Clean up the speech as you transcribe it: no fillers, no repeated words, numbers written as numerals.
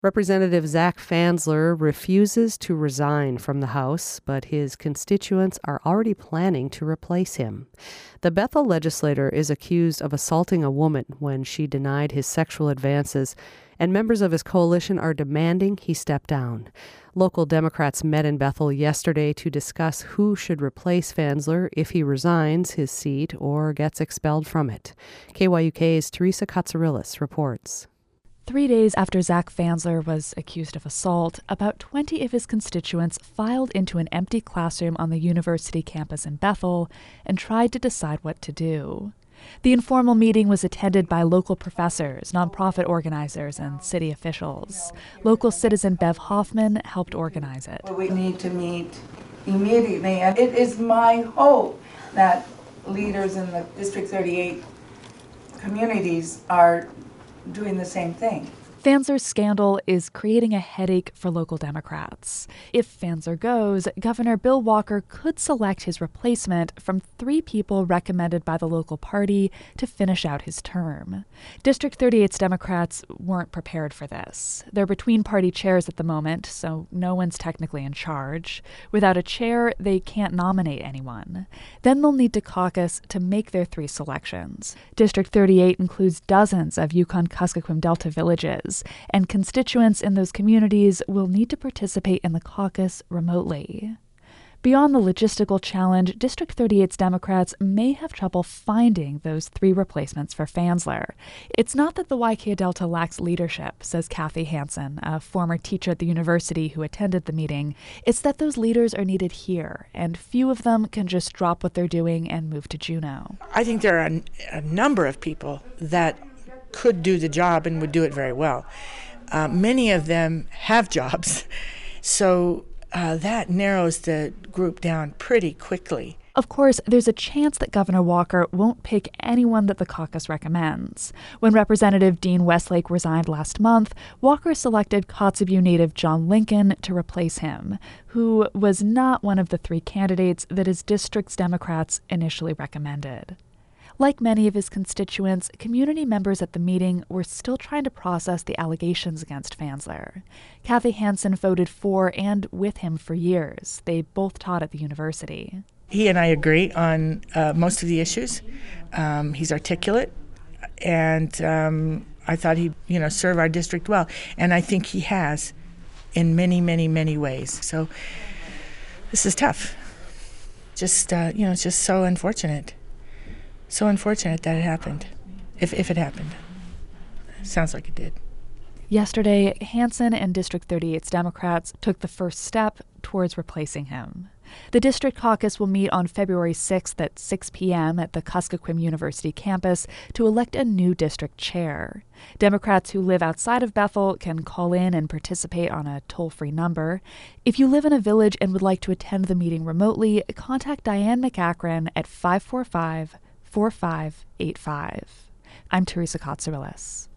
Representative Zach Fansler refuses to resign from the House, but his constituents are already planning to replace him. The Bethel legislator is accused of assaulting a woman when she denied his sexual advances, and members of his coalition are demanding he step down. Local Democrats met in Bethel yesterday to discuss who should replace Fansler if he resigns his seat or gets expelled from it. KYUK's Teresa Katsourelis reports. 3 days after Zach Fansler was accused of assault, about 20 of his constituents filed into an empty classroom on the university campus in Bethel and tried to decide what to do. The informal meeting was attended by local professors, nonprofit organizers, and city officials. Local citizen Bev Hoffman helped organize it. We need to meet immediately, and it is my hope that leaders in the District 38 communities are doing the same thing. Fansler's scandal is creating a headache for local Democrats. If Fansler goes, Governor Bill Walker could select his replacement from 3 people recommended by the local party to finish out his term. District 38's Democrats weren't prepared for this. They're between party chairs at the moment, so no one's technically in charge. Without a chair, they can't nominate anyone. Then they'll need to caucus to make their 3 selections. District 38 includes dozens of Yukon-Kuskokwim Delta villages, and constituents in those communities will need to participate in the caucus remotely. Beyond the logistical challenge, District 38's Democrats may have trouble finding those 3 replacements for Fansler. It's not that the YK Delta lacks leadership, says Kathy Hansen, a former teacher at the university who attended the meeting. It's that those leaders are needed here, and few of them can just drop what they're doing and move to Juneau. I think there are a number of people that could do the job and would do it very well. Many of them have jobs, so that narrows the group down pretty quickly. Of course, there's a chance that Governor Walker won't pick anyone that the caucus recommends. When Representative Dean Westlake resigned last month, Walker selected Kotzebue native John Lincoln to replace him, who was not one of the 3 candidates that his district's Democrats initially recommended. Like many of his constituents, community members at the meeting were still trying to process the allegations against Fansler. Kathy Hansen voted for and with him for years. They both taught at the university. He and I agree on most of the issues. He's articulate, and I thought he'd serve our district well. And I think he has in many, many, many ways. So this is tough. It's just so unfortunate. So unfortunate that it happened, if it happened. Sounds like it did. Yesterday, Hansen and District 38's Democrats took the first step towards replacing him. The district caucus will meet on February 6th at 6 p.m. at the Kuskokwim University campus to elect a new district chair. Democrats who live outside of Bethel can call in and participate on a toll-free number. If you live in a village and would like to attend the meeting remotely, contact Diane McAkron at 545-4585. I'm Teresa Katsourelis.